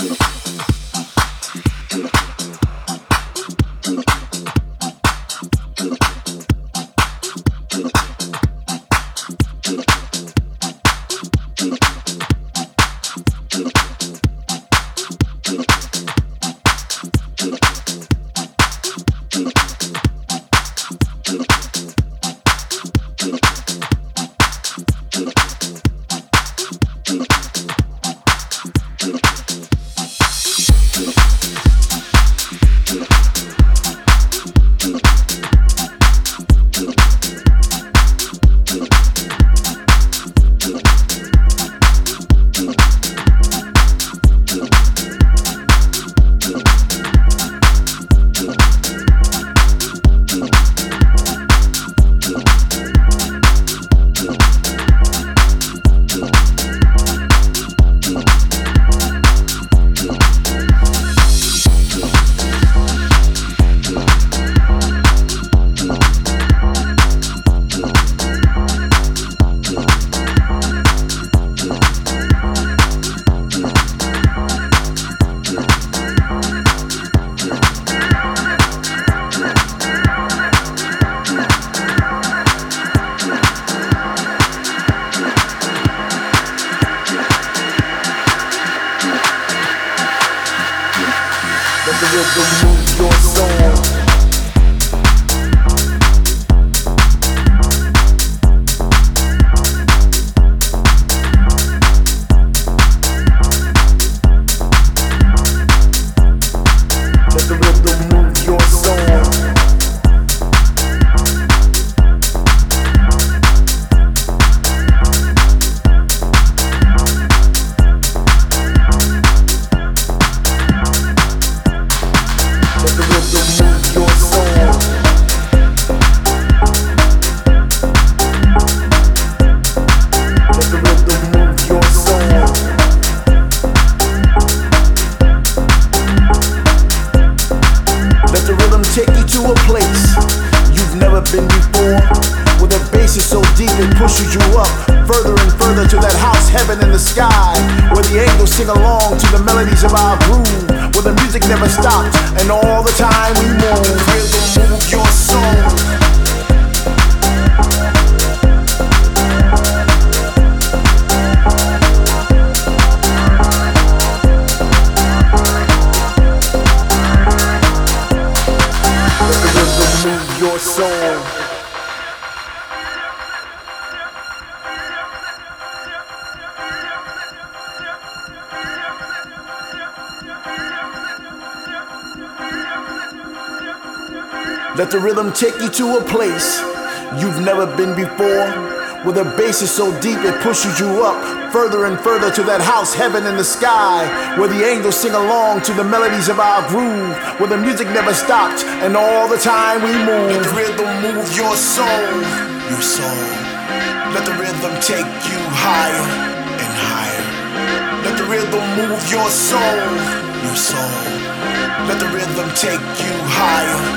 Let the rhythm take you to a place you've never been before, where the bass is so deep it pushes you up further and further to that house heaven in the sky, where the angels sing along to the melodies of our groove, where the music never stops and all the time we move. Let the rhythm move your soul, your soul. Let the rhythm take you higher and higher. Let the rhythm move your soul, your soul. Let the rhythm take you higher.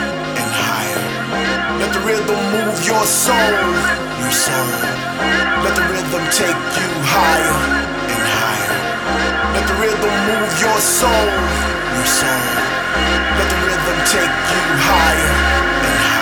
Let the rhythm move your soul, your soul. Let the rhythm take you higher and higher. Let the rhythm move your soul, your soul. Let the rhythm take you higher and higher.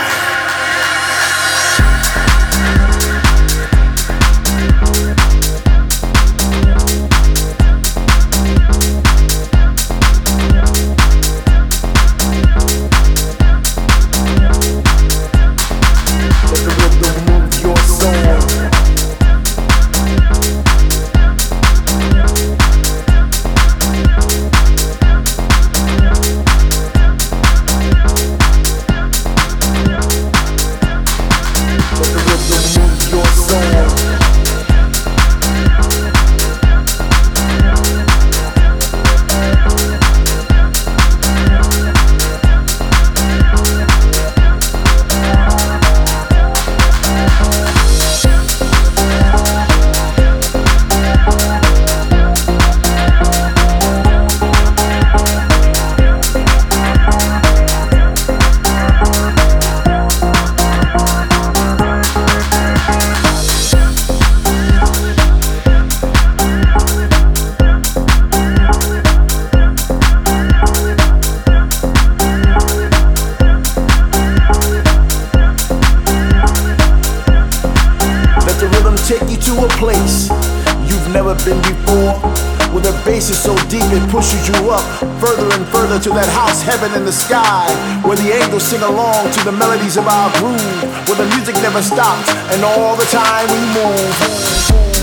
been before. With a bass is so deep it pushes you up further and further to that house heaven in the sky, where the angels sing along to the melodies of our groove, where the music never stops and all the time we move.